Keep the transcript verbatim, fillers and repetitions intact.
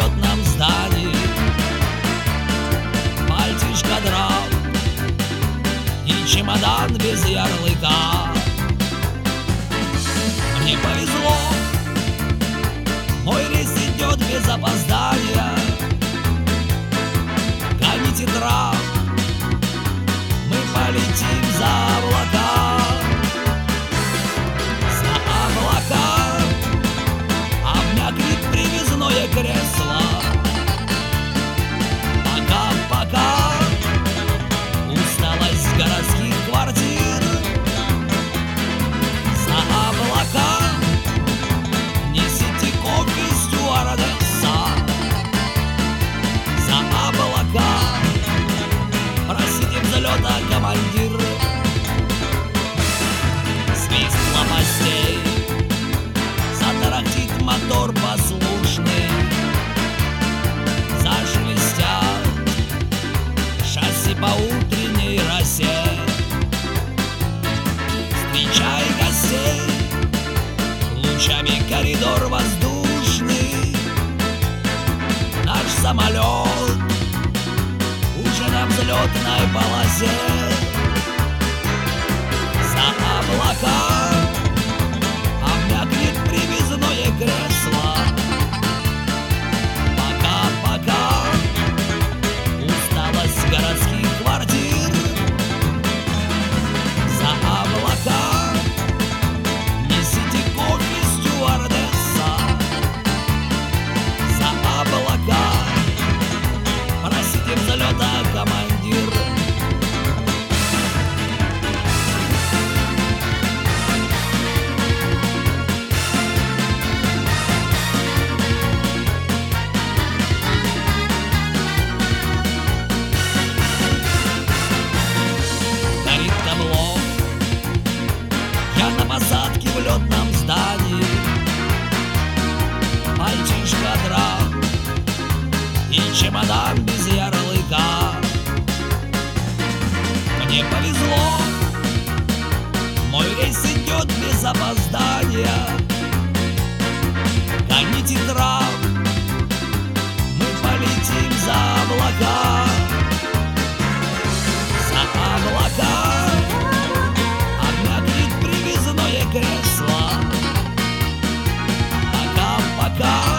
взлетном здании. Мальчишка драл и чемодан без ярлыка. Мне повезло, мой рейс идет без опоздания. Гоните трав, мы полетим за облака. За облака обмякнет привязное кресло. Пока-пока усталость городских квартир. За облака несите кофе, стюардесса. За облака просите взлета, командир. Свист лопастей, затарахтит мотор послушный. Зашелестят шасси по утренней росе. Встречай гостей лучами коридор воздушный. Наш самолет уже на взлетной полосе. За облака обмякнет привязное кресло. Пока-пока усталость городских квартир. За облака несите кофе, стюардесса. За облака просите взлета, командир. Горит табло, я на посадке в летном здании. Мальчишка драк и чемодан без ярлыка. Мне повезло, мой рейс идет без опоздания. Гоните трав, мы полетим за облака. За облака обмякнет привязное кресло. Пока-пока